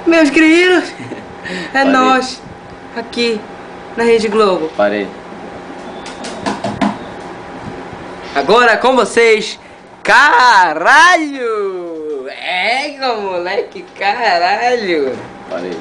Meus queridos, é nós aqui na Rede Globo. Parei. Agora com vocês, caralho! É, moleque, caralho! Parei.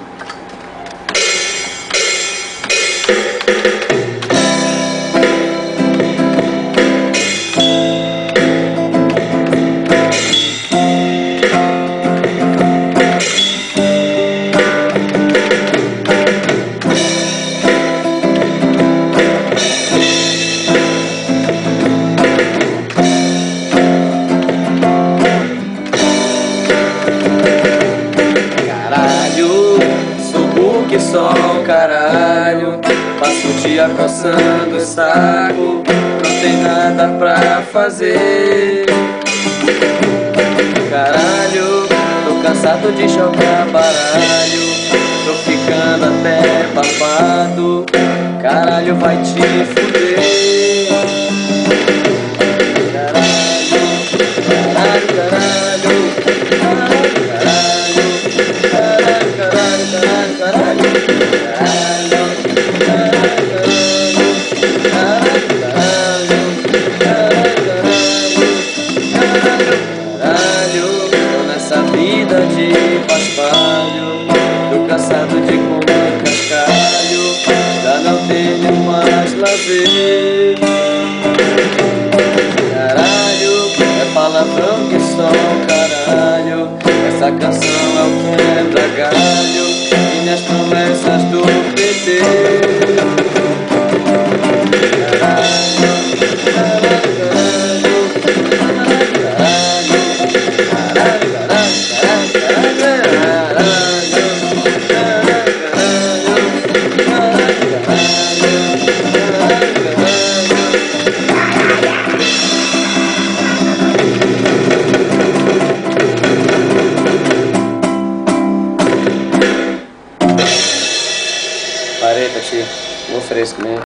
Que só um caralho, passo o dia coçando o saco, não tem nada pra fazer. Caralho, tô cansado de jogar baralho, tô ficando até babado. Caralho, vai te fuder. Caralho, caralho, caralho, caralho, caralho, caralho, caralho. Vida de paspalho, tô cansado de comer cascalho, já não tenho mais lazer. Caralho, é palavrão que só um caralho, essa canção é o quebra-galho e minhas promessas do PT. Parei, Tati. Vou fresco mesmo.